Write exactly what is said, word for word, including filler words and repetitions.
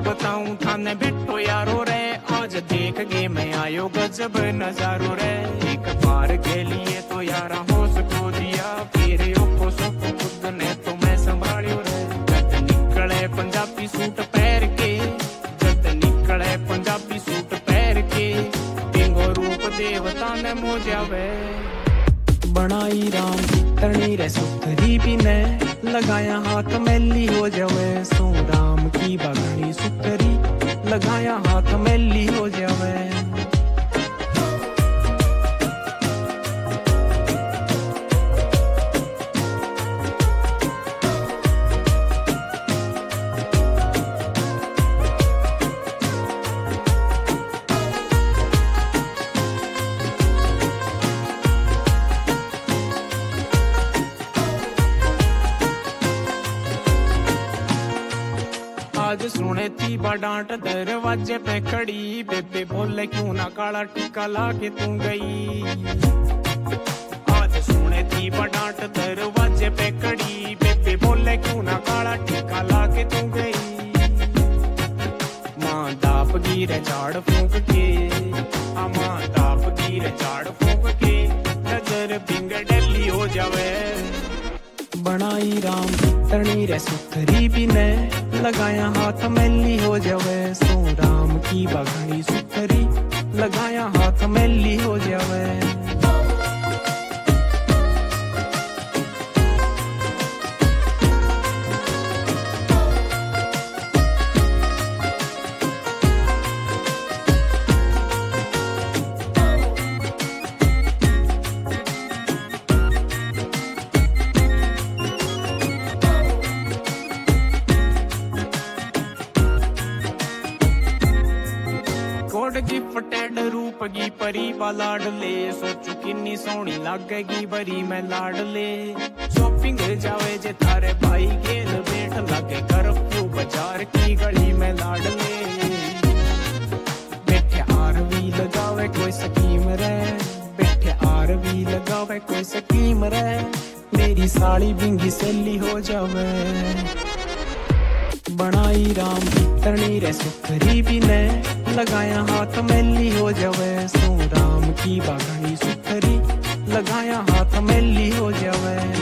बताऊं थाने बैठो यारो रे, आज देख गे मैं आयो गजब नजारो रे। एक बार के लिए तो यारा होश खो दिया, फिर ओको सोको खुद ने तो मैं संभालियो रे। जद निकले पंजाबी सूट पहन के, जद निकले पंजाबी सूट पहन के, तेंगो रूप देवता ने मोजावे। बनाई राम तणी रे सुथरी भी ने, लगाया हाथ मैली हो जावे। सो राम की बागड़ी सुथरी, लगाया हाथ मैली हो जावे। आज सुने थी बडांट दरवाजे पे खड़ी, बेबे बोले क्यों ना काला टीका लाके तू गई। आज सुने थी बडांट दरवाजे पे खड़ी, बेबे बोले क्यों ना काला टीका लाके तू गई। माँ दाप गिरे झाड़ फूंक के, माँ दाप गिरे झाड़ फूंक के, नजर बिंग डली हो जावे। बनाई राम तणी रे सुथरी भी ने, लगाया हाथ मैली हो जावे। सो राम की बागड़ी सुथरी, लगाया हाथ मैली हो जावे। गिफ्टेड रूप की परी लाडले, सोचू किन्नी सोहनी लागेगी बरी मैं लाडले। शॉपिंग जावे जे थारे भाई गेल बैठ लागे, कर्फ्यू बाजार की गली में लाडले। बैठे आरवी लगावे कोई स्कीम रे, बैठे आरवी लगावे कोई स्कीम रे, मेरी साड़ी बिंगी सेली हो जावे। बनाई राम तणी रे सुथरी भी ने, लगाया हाथ मैली हो जावे। सो राम की बागड़ी सुथरी, लगाया हाथ मैली हो जावे।